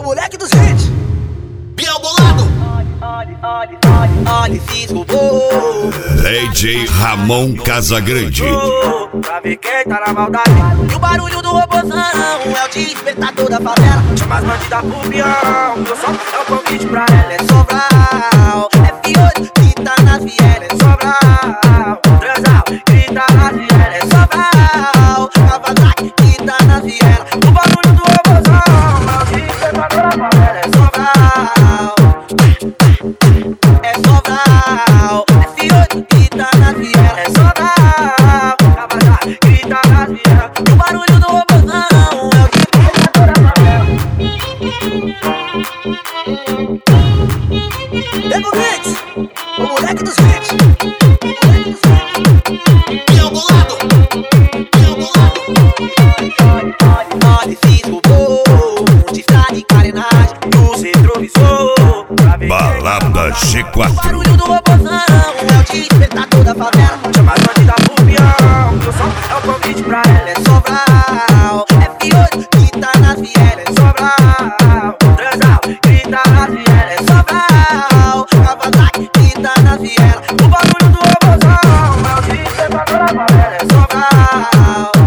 moleque dos hits. Biel bolado. Olha, fiz robô. DJ Ramon Casagrande. Pra ver quem tá na maldade. E o barulho do robôzão é o despertador da favela. Chama as bandidas pro peão. Meu som é o convite pra ela. É Sobral, é Fiore que tá nas vielas. É Sobral, transal, grita nas vielas. É Sobral, Kawasaki que tá nas vielas. O barulho do robôzão é o despertador da favela. É Sobral, é Sobral, é Fiore que tá nas vielas. É Sobral, Kawasaki que tá nas vielas. O barulho do robôzão é o despertador da favela. Leva o mix, o moleque dos hits. Biel bolado. Biel bolado. Olha, fiz robô, de estrada e carenagem. No retrovisor, pra ver Balada o G4. barulho do robôzão é o despertador da favela. Chama as bandidas pro peão. Meu som é o convite pra ela. É Sobral, é Fiore que tá nas vielas. É Sobral, transal, grita nas vielas. É Sobral, Kawasaki que tá nas vielas. O barulho do robôzão é o despertador da favela. É Sobral,